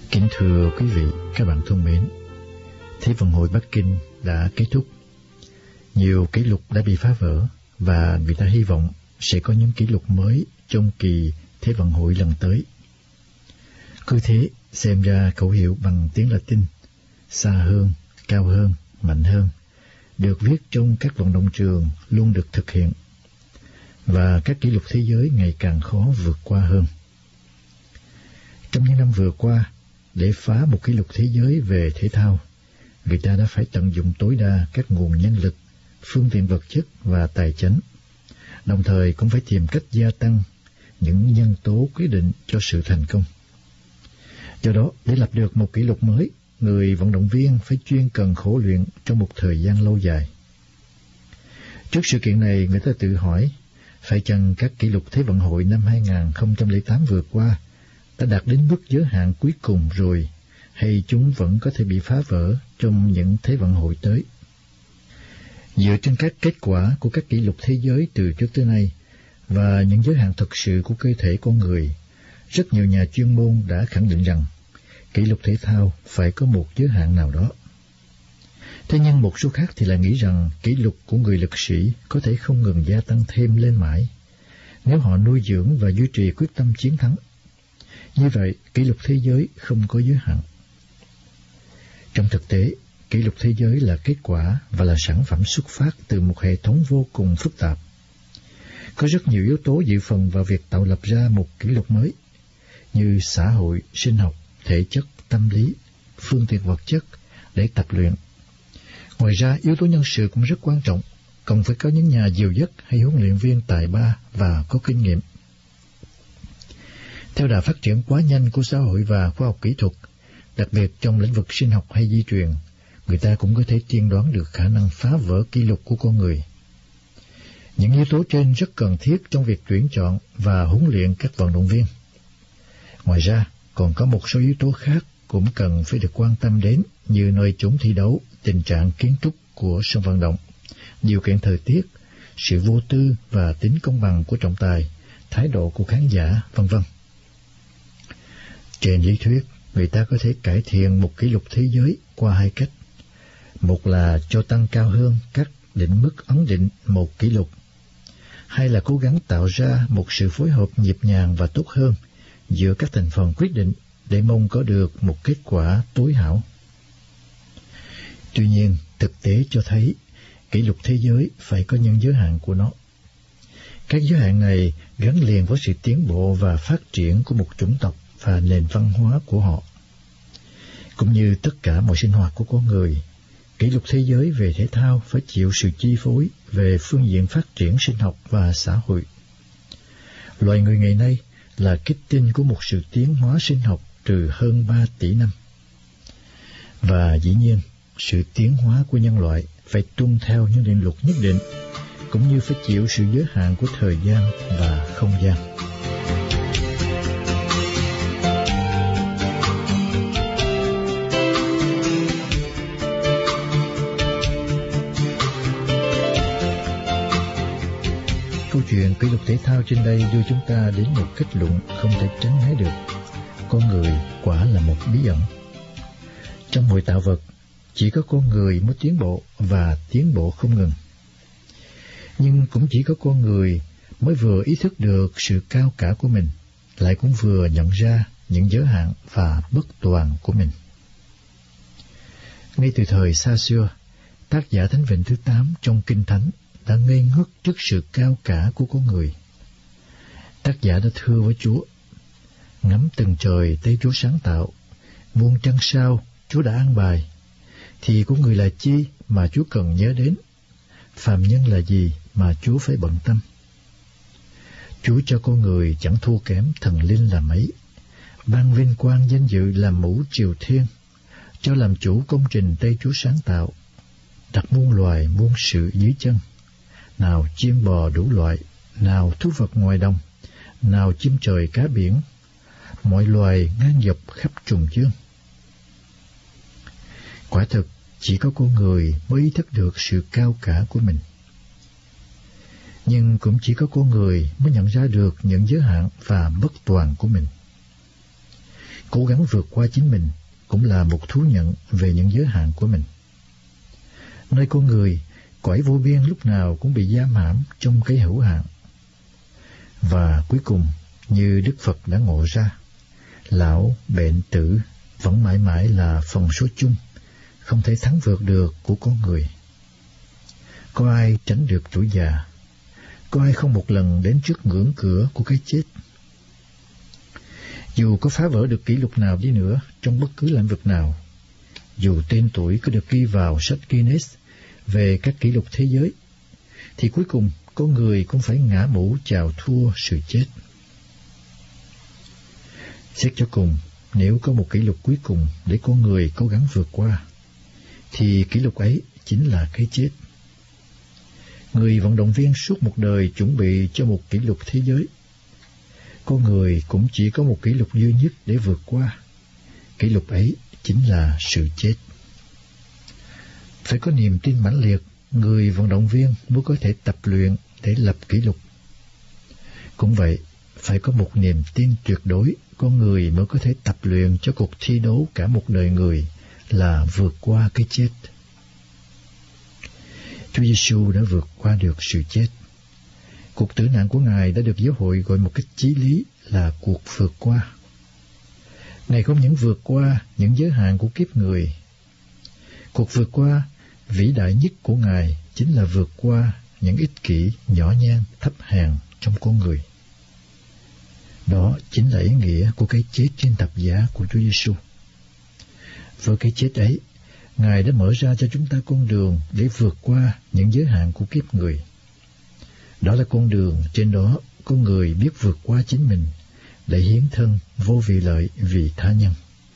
Kính thưa quý vị, các bạn thân mến, Thế vận hội Bắc Kinh đã kết thúc. Nhiều kỷ lục đã bị phá vỡ và người ta hy vọng sẽ có những kỷ lục mới trong kỳ Thế vận hội lần tới. Cứ thế, xem ra khẩu hiệu bằng tiếng Latin xa hơn, cao hơn, mạnh hơn được viết trong các vận động trường luôn được thực hiện, và các kỷ lục thế giới ngày càng khó vượt qua hơn. Trong những năm vừa qua, để phá một kỷ lục thế giới về thể thao, người ta đã phải tận dụng tối đa các nguồn nhân lực, phương tiện vật chất và tài chính, đồng thời cũng phải tìm cách gia tăng những nhân tố quyết định cho sự thành công. Do đó, để lập được một kỷ lục mới, người vận động viên phải chuyên cần khổ luyện trong một thời gian lâu dài. Trước sự kiện này, người ta tự hỏi, phải chăng các kỷ lục Thế vận hội năm 2008 vừa qua đã đạt đến mức giới hạn cuối cùng rồi, hay chúng vẫn có thể bị phá vỡ trong những Thế vận hội tới? Dựa trên các kết quả của các kỷ lục thế giới từ trước tới nay và những giới hạn thực sự của cơ thể con người, rất nhiều nhà chuyên môn đã khẳng định rằng kỷ lục thể thao phải có một giới hạn nào đó. Thế nhưng một số khác thì lại nghĩ rằng kỷ lục của người lực sĩ có thể không ngừng gia tăng thêm lên mãi nếu họ nuôi dưỡng và duy trì quyết tâm chiến thắng. Như vậy, kỷ lục thế giới không có giới hạn. Trong thực tế, kỷ lục thế giới là kết quả và là sản phẩm xuất phát từ một hệ thống vô cùng phức tạp. Có rất nhiều yếu tố dự phần vào việc tạo lập ra một kỷ lục mới, như xã hội, sinh học, thể chất, tâm lý, phương tiện vật chất để tập luyện. Ngoài ra, yếu tố nhân sự cũng rất quan trọng, cần phải có những nhà dìu dắt hay huấn luyện viên tài ba và có kinh nghiệm. Theo đà phát triển quá nhanh của xã hội và khoa học kỹ thuật, đặc biệt trong lĩnh vực sinh học hay di truyền, người ta cũng có thể tiên đoán được khả năng phá vỡ kỷ lục của con người. Những yếu tố trên rất cần thiết trong việc tuyển chọn và huấn luyện các vận động viên. Ngoài ra, còn có một số yếu tố khác cũng cần phải được quan tâm đến, như nơi chốn thi đấu, tình trạng kiến trúc của sân vận động, điều kiện thời tiết, sự vô tư và tính công bằng của trọng tài, thái độ của khán giả, v.v. Trên lý thuyết, người ta có thể cải thiện một kỷ lục thế giới qua hai cách. Một là cho tăng cao hơn các định mức ấn định một kỷ lục, hai là cố gắng tạo ra một sự phối hợp nhịp nhàng và tốt hơn giữa các thành phần quyết định để mong có được một kết quả tối hảo. Tuy nhiên, thực tế cho thấy kỷ lục thế giới phải có những giới hạn của nó. Các giới hạn này gắn liền với sự tiến bộ và phát triển của một chủng tộc và nền văn hóa của họ. Cũng như tất cả mọi sinh hoạt của con người, kỷ lục thế giới về thể thao phải chịu sự chi phối về phương diện phát triển sinh học và xã hội. Loài người ngày nay là kết tinh của một sự tiến hóa sinh học từ hơn 3 tỷ năm. Và dĩ nhiên, sự tiến hóa của nhân loại phải tuân theo những định luật nhất định, cũng như phải chịu sự giới hạn của thời gian và không gian. Câu chuyện kỷ lục thể thao trên đây đưa chúng ta đến một kết luận không thể tránh né được. Con người quả là một bí ẩn. Trong mọi tạo vật, chỉ có con người mới tiến bộ và tiến bộ không ngừng. Nhưng cũng chỉ có con người mới vừa ý thức được sự cao cả của mình, lại cũng vừa nhận ra những giới hạn và bất toàn của mình. Ngay từ thời xa xưa, tác giả Thánh Vịnh thứ 8 trong Kinh Thánh đã ngây ngất trước sự cao cả của con người. Tác giả đã thưa với Chúa: ngắm từng trời tay Chúa sáng tạo, muôn trăng sao Chúa đã an bài, thì con người là chi mà Chúa cần nhớ đến, phàm nhân là gì mà Chúa phải bận tâm. Chúa cho con người chẳng thua kém thần linh là mấy, ban vinh quang danh dự làm mũ triều thiên, cho làm chủ công trình tay Chúa sáng tạo, đặt muôn loài muôn sự dưới chân, nào chiên bò đủ loại, nào thú vật ngoài đồng, nào chim trời cá biển, mọi loài ngang dọc khắp trùng dương. Quả thực, chỉ có con người mới ý thức được sự cao cả của mình. Nhưng cũng chỉ có con người mới nhận ra được những giới hạn và bất toàn của mình. Cố gắng vượt qua chính mình cũng là một thú nhận về những giới hạn của mình. Nơi con người, cõi vô biên lúc nào cũng bị giam hãm trong cái hữu hạn. Và cuối cùng, như Đức Phật đã ngộ ra, lão, bệnh, tử vẫn mãi mãi là phần số chung, không thể thắng vượt được của con người. Có ai tránh được tuổi già? Có ai không một lần đến trước ngưỡng cửa của cái chết? Dù có phá vỡ được kỷ lục nào đi nữa trong bất cứ lĩnh vực nào, dù tên tuổi có được ghi vào sách Guinness về các kỷ lục thế giới, thì cuối cùng con người cũng phải ngã mũ chào thua sự chết. Xét cho cùng, nếu có một kỷ lục cuối cùng để con người cố gắng vượt qua, thì kỷ lục ấy chính là cái chết. Người vận động viên suốt một đời chuẩn bị cho một kỷ lục thế giới. Con người cũng chỉ có một kỷ lục duy nhất để vượt qua. Kỷ lục ấy chính là sự chết. Phải có niềm tin mãnh liệt, người vận động viên mới có thể tập luyện để lập kỷ lục. Cũng vậy, phải có một niềm tin tuyệt đối, con người mới có thể tập luyện cho cuộc thi đấu cả một đời người là vượt qua cái chết. Chúa Giêsu đã vượt qua được sự chết. Cuộc tử nạn của Ngài đã được giáo hội gọi một cách chí lý là cuộc vượt qua. Ngài không những vượt qua những giới hạn của kiếp người. Cuộc vượt qua vĩ đại nhất của Ngài chính là vượt qua những ích kỷ, nhỏ nhen, thấp hèn trong con người. Đó chính là ý nghĩa của cái chết trên thập giá của Chúa Giêsu. Với cái chết ấy, Ngài đã mở ra cho chúng ta con đường để vượt qua những giới hạn của kiếp người. Đó là con đường trên đó con người biết vượt qua chính mình để hiến thân vô vị lợi vì tha nhân.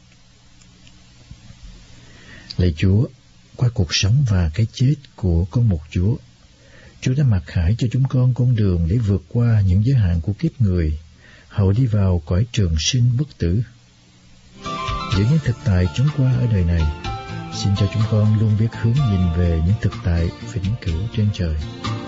Lạy Chúa, qua cuộc sống và cái chết của con một Chúa, Chúa đã mặc khải cho chúng con đường để vượt qua những giới hạn của kiếp người, hầu đi vào cõi trường sinh bất tử. Giữa những thực tại chúng qua ở đời này, xin cho chúng con luôn biết hướng nhìn về những thực tại vĩnh cửu trên trời.